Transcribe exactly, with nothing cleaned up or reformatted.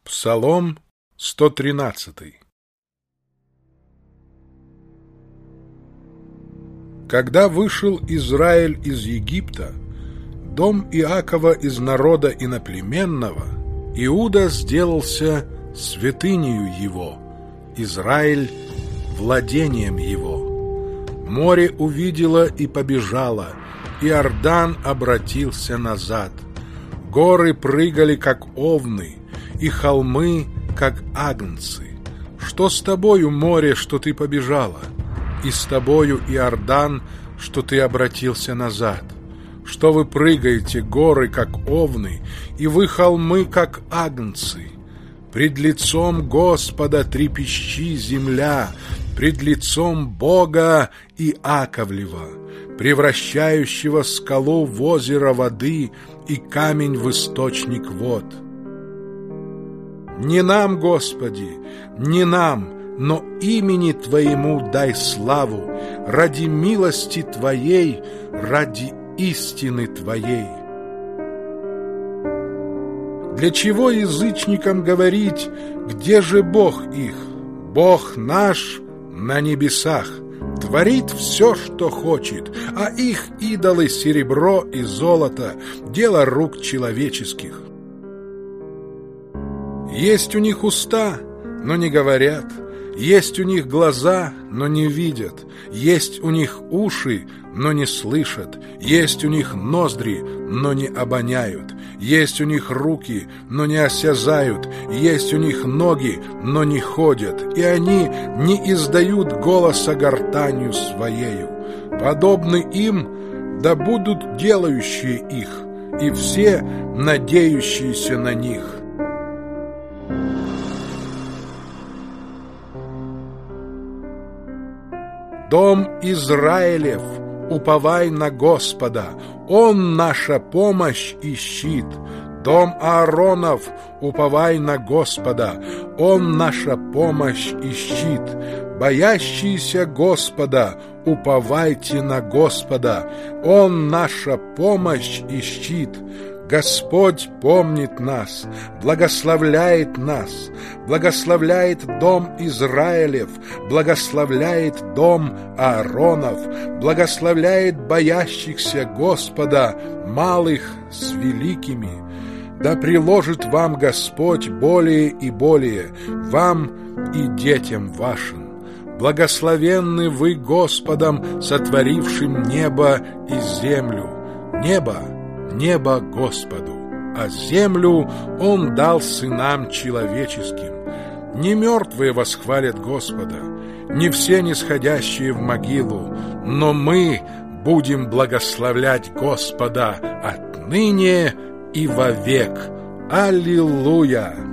Псалом сто тринадцатый. Когда вышел Израиль из Египта, дом Иакова из народа иноплеменного, Иуда сделался святынею его, Израиль владением его. Море увидело и побежало, Иордан обратился назад. Горы прыгали, как овны, и холмы, как агнцы. Что с тобою, море, что ты побежала? И с тобою, Иордан, что ты обратился назад? Что вы прыгаете, горы, как овны, и вы, холмы, как агнцы? Пред лицом Господа трепещи земля, пред лицом Бога Иаковлева, превращающего скалу в озеро воды и камень в источник вод. Не нам, Господи, не нам, но имени Твоему дай славу, ради милости Твоей, ради истины Твоей. Для чего язычникам говорить, где же Бог их? Бог наш на небесах, творит все, что хочет, а их идолы серебро и золото, дело рук человеческих. Есть у них уста, но не говорят, есть у них глаза, но не видят, есть у них уши, но не слышат, есть у них ноздри, но не обоняют, есть у них руки, но не осязают, есть у них ноги, но не ходят, и они не издают голоса гортанью своею. Подобны им, да будут делающие их, и все надеющиеся на них. Дом Израилев, уповай на Господа, Он наша помощь и щит. Дом Ааронов, уповай на Господа, Он наша помощь и щит. Боящиеся Господа, уповайте на Господа, Он наша помощь и щит. Господь помнит нас, благословляет нас, благословляет дом Израилев, благословляет дом Ааронов, благословляет боящихся Господа, малых с великими. Да приложит вам Господь более и более, вам и детям вашим. Благословенны вы Господом, сотворившим небо и землю. Небо Небо Господу, а землю Он дал сынам человеческим. Не мертвые восхвалят Господа, не все нисходящие в могилу, но мы будем благословлять Господа отныне и вовек. Аллилуйя!